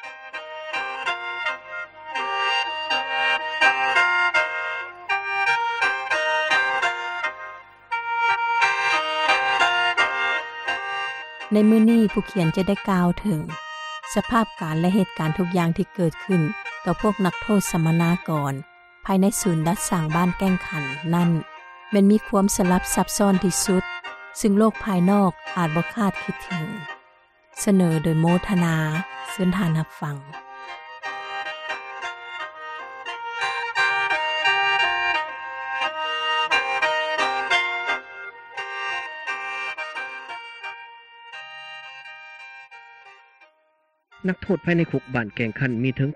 ในมื้อนี้ผู้เขียนจะได้กล่าวถึงสภาพการและเหตุการณ์ทุกอย่างที่เกิดขึ้นต่อพวกนักโทษสัมมนากรภายในศูนย์ดัดสร้างบ้านแก้งขันนั่นแม้นมีความสลับซับซ้อนที่สุดซึ่งโลกภายนอกอาจบ่คาดคิดถึงเสนอโดยโมทนาเชิญทานรับฟังนักโทษภายในคุกบ้านแก่งคันมีถึง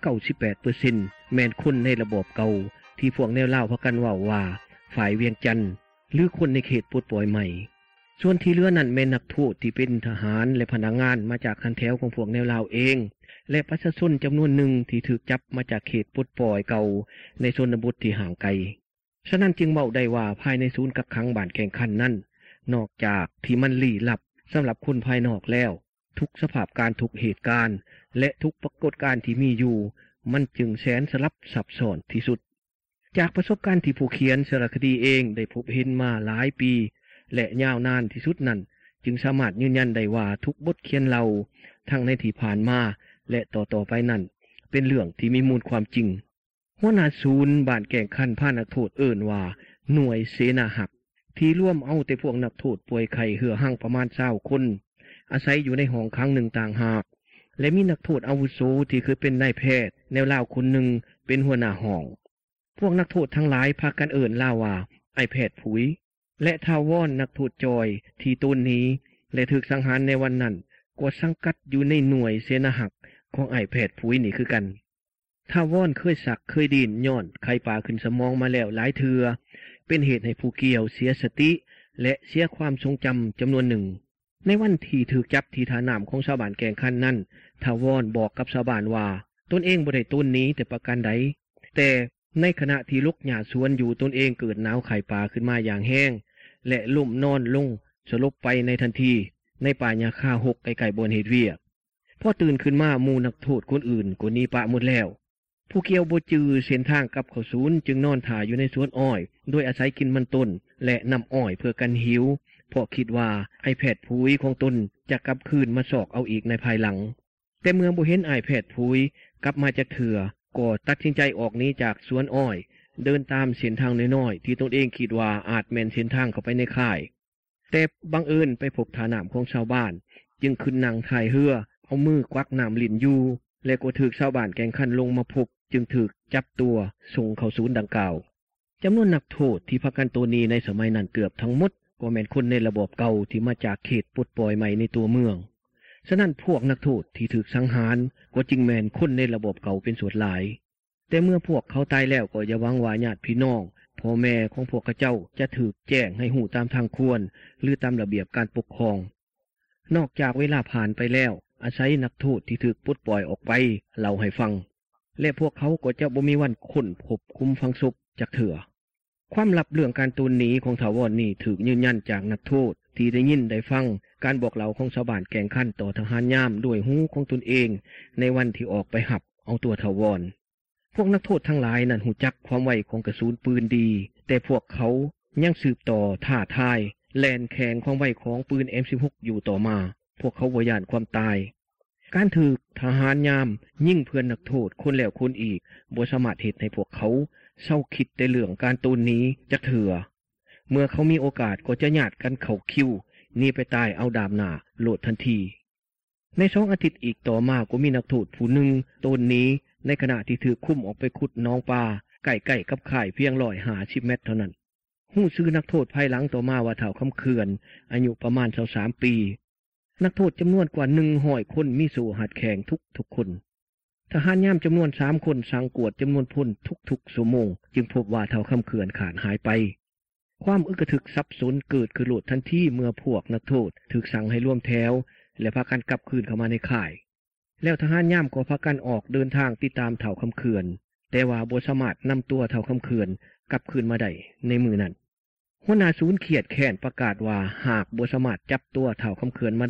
98% แม่นคนในระบบเก่าที่พวกแนวลาวพากันว่าฝ่ายเวียงจันทน์หรือคนในเขตปลดปล่อยใหม่ส่วนที่เหลือนั้นแม่นนักโทษที่เป็นทหารและพนักงานมาจากคันแถวของพวกแนวลาวเองและประชาชนจำนวนหนึ่งที่ถูกจับมาจากเขตปลดปล่อยเก่าในชนบทที่ห่างไกลฉะนั้นจึงเว้าได้ว่าภายในศูนย์กักขังบ้านแก่งคันนั้นนอกจากที่มันลี้ลับสำหรับคนภายนอกแล้วทุกสภาพการทุกเหตุการณ์และทุกปรากฏการณ์ที่มีอยู่มันจึงแสนสลับซับซ้อนที่สุดจากประสบการณ์ที่ผู้เขียนสารคดีเองได้พบเห็นมาหลายปีและยาวนานที่สุดนั้นจึงสามารถยืนยันได้ว่าทุกบทเขียนเราทั้งในที่ผ่านมาและต่อไปนั้นเป็นเรื่องที่มีมูลความจริงหัวหน้าศูนย์บ้านแก่งคันพานักโทษเอิ้นว่าหน่วยเสนาหักที่ร่วมเอาแต่พวกนักโทษป่วยไข้เหือหั่งประมาณ20คนอาศัยอยู่ในห้องขังหนึ่งต่างหากและมีนักโทษอาวุโสที่เคยเป็นนายแพทย์แนวลาวคนหนึ่งเป็นหัวหน้าห้องพวกนักโทษทั้งหลายพากันเอิ่นลาวว่าไอแพทย์ผุยและทาวอนนักโทษจอยที่ตนนี้และถูกสังหารในวันนั้นก็สังกัดอยู่ในหน่วยเสนาหักของไอแพทย์ผุยนี่คือกันทาวอนเคยสักเคยดินย้อนไข้ป่าขึ้นสมองมาแล้วหลายเทื่อเป็นเหตุให้ผู้เกี่ยวเสียสติและเสียความทรงจำจำนวนหนึ่งในวันที่ถูกจับที่ท่าน้ำของชาวบ้านแก่งคันนั้นทาวอนบอกกับชาวบ้านว่าตนเองบ่ได้ต้นนี้แต่ประการใดแต่ในขณะที่ลุกหญ้าสวนอยู่ตนเองเกิดหนาวไข้ป่าขึ้นมาอย่างแห้งและล้มนอนลงสลบไปในทันทีในป่าหญ้าคาหกไกลๆบนเหตุเวียกพอตื่นขึ้นมาหมู่นักโทษคนอื่นก็หนีปะหมดแล้วผู้เกี่ยวบ่จื้อเส้นทางกลับเข้าศูนย์จึงนอนท่าอยู่ในสวนอ้อยโดยอาศัยกินมันต้นและน้ำอ้อยเพื่อกันหิวเพราะคิดว่าไอแพทย์ผุยของตนจะกลับคืนมาสอกเอาอีกในภายหลังแต่เมื่อบ่เห็นไอแพทย์ผุยกลับมาจากเถื่อก็ตัดสินใจออกหนีจากสวนอ้อยเดินตามเส้นทางน้อยๆที่ตนเองคิดว่าอาจแม่นเส้นทางเข้าไปในค่ายแต่บังเอิญไปพบท่าน้ำของชาวบ้านจึงขึ้นนั่งถ่ายเรือเอามือกวักน้ำลิ้นอยู่และก็ถูกชาวบ้านแก่งคันลงมาพบจึงถูกจับตัวส่งเข้าศูนย์ดังกล่าวจำนวนนักโทษที่พากันตัวนี้ในสมัยนั้นเกือบทั้งหมดก็แม่นคนในระบบเก่าที่มาจากเขตปลดปล่อยใหม่ในตัวเมืองฉะนั้นพวกนักโทษที่ถูกสังหารก็จึงแม่นคนในระบบเก่าเป็นส่วนหลายแต่เมื่อพวกเขาตายแล้วก็อย่าหวังว่าญาติพี่น้องพ่อแม่ของพวกเขาเจ้าจะถูกแจ้งให้หูตามทางควรหรือตามระเบียบการปกครองนอกจากเวลาผ่านไปแล้วอาศัยนักโทษที่ถูกปลดปล่อยออกไปเล่าให้ฟังและพวกเขาก็จะบ่มีวันค้นพบคุมฝังศพจักเถื่อความลับเรื่องการตูนหนีของถาวรนี่ถูกยืนยันจากนักโทษที่ได้ยินได้ฟังการบอกเล่าของชาวบ้านแก่งคันต่อทหารย่ามด้วยหูของตนเองในวันที่ออกไปหับเอาตัวถาวรพวกนักโทษทั้งหลายนั้นหูจักความไวของกระสุนปืนดีแต่พวกเขายังสืบต่อท่าทายแล่นแข่งความไวของปืน M16 อยู่ต่อมาพวกเขาบ่ย้านความตายการถูกทหารยามยิงเพื่อนนักโทษคนแล้วคนอีกบ่สามารถเฮ็ดให้พวกเขาเศร้าคิดในเรื่องการตูนนี้จักเถื่อเมื่อเขามีโอกาสก็จะญาติกันเข้าคิวหนีไปตายเอาดาบหน้าโลดทันทีใน2 อาทิตย์อีกต่อมาก็มีนักโทษผู้หนึ่งตูนนี้ในขณะที่ถูกคุมออกไปขุดหนองปลาใกล้ๆกับค่ายเพียง150 เมตรเท่านั้นฮู้ชื่อนักโทษภายหลังต่อมาว่าเฒ่าคำเขื่อนอายุประมาณ23 ปีนักโทษจำนวนกว่า100 คนมีสู่หัดแข่งทุกคนทหารย่ามจำนวน3 คนสังกวดจำนวนพลทุกชั่วโมงจึงพบว่าเฒ่าคำเขื่อนขาดหายไปความอึกระทึกสับสนเกิดขึ้นโลดทันทีเมื่อพวกนักโทษถูกสั่งให้ร่วมแถวและพากันกลับคืนเข้ามาในค่ายแล้วทหารย่ามก็พากันออกเดินทางติดตามเฒ่าคำเขื่อนแต่ว่าบ่สามารถนำตัวเฒ่าคำเขื่อนกลับคืนมาได้ในมือนั้นหัวหน้าศูนย์เครียดแค้นประกาศว่าหากบ่สามารถจับตัวเฒ่าคำเขื่อนมาได้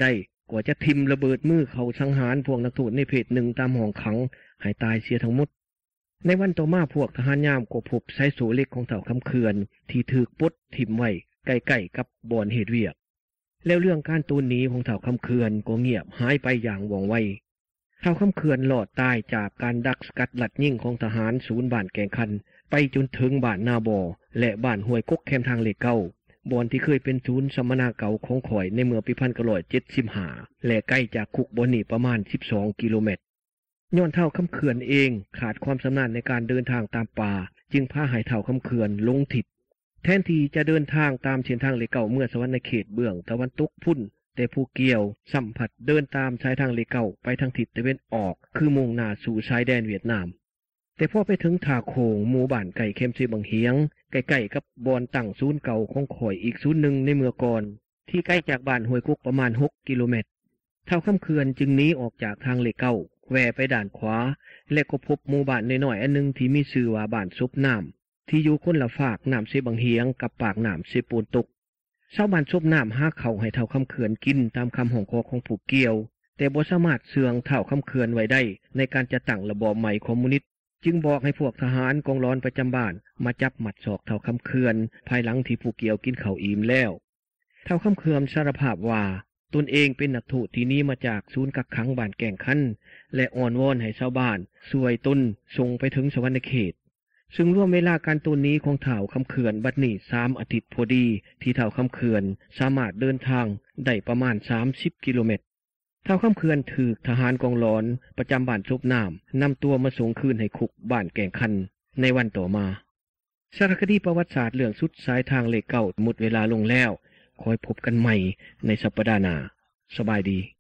ก็จะทิ่มระเบิดมือเขาสังหารพวกนักโทษในเพจหนึ่งตามห้องขังให้ตายเสียทั้งหมดในวันต่อมาพวกทหารยามก็พบไซโซเล็กของเต่าคำเขื่อนที่ถูกปลดทิ่มไว้ใกล้ๆกับบ่อนเหตุเวียกแล้วเรื่องการตูนหนีของเต่าคำเขื่อนก็เงียบหายไปอย่างว่องไวเต่าคำเขื่อนหลอดตายจากการดักสกัดลัดยิงของทหารศูนย์บ้านแกงคันไปจนถึงบ้านนาบอและบ้านห้วยกกแคมทางเลเก้าบ่อนที่เคยเป็นศูนย์สัมมนาเก่าของข่อยในเมื่อปี1975และใกล้จากคุกบ่อนนี้ประมาณ12กิโลเมตรย้อนเท่าคำเขื่อนเองขาดความชำนาญในการเดินทางตามป่าจึงพาให้เท่าคำเขื่อนลงทิศแทนที่จะเดินทางตามเส้นทางเลเก่าเมื่อสวรรณเขตเบื้องตะวันตกพุ่นแต่ผู้เกี่ยวสัมผัสเดินตามชายทางเลเก่าไปทางทิศตะวันออกคือมุ่งหน้าสู่ชายแดนเวียดนามแต่พอไปถึงท่าโขงหมู่บ้านไก่เข้มซีบังเฮียงใกล้ๆกับบ่อนตั้งศูนย์เก่าของข่อยอีกศูนย์หนึ่งในเมื่อก่อนที่ใกล้จากบ้านห้วยกุกประมาณ6กิโลเมตรเท่าคำเขื่อนจึงหนีออกจากทางเลเก่าแหวไปด้านขวาและก็พบหมู่บ้านน้อยๆอันนึงที่มีชื่อว่าบ้านซุปน้ำที่อยู่คนละฝากน้ำเสบังเฮียงกับปากน้ำเสปูนตกชาวบ้านซุปน้ำหาเขาให้เท่าคำเขื่อนกินตามคำห้องขอของผู้เกี่ยวแต่บ่สามารถเสื่องเท่าคำเขื่อนไว้ได้ในการจะตั้งระบอบใหม่คอมมิวนิสต์จึงบอกให้พวกทหารกองร้อนประจำบ้านมาจับหมัดศอกเท่าคำเขื่อนภายหลังที่ผู้เกี่ยวกินข้าวอิ่มแล้วเท่าคำเขื่อนสารภาพว่าตนเองเป็นนักโทษที่นี้มาจากศูนย์กักขังบ้านแก่งคันและอ่อนวอนให้ชาวบ้านช่วยตนส่งไปถึงสวรรณเขตซึ่งร่วมเวลาการตูนนี้ของเท่าคำเขื่อนบัดนี้3 อาทิตย์พอดีที่เท่าคำเขื่อนสามารถเดินทางได้ประมาณ30 กิโลเมตรเท่าคำเขื่อนถูกทหารกองร้อนประจำบ้านซบน้ำนำตัวมาส่งคืนให้คุกบ้านแก่งคันในวันต่อมาสารคดีประวัติศาสตร์เรื่องสุดสายทางเลเก่าหมดเวลาลงแล้วคอยพบกันใหม่ในสัปดาห์หน้าสบายดี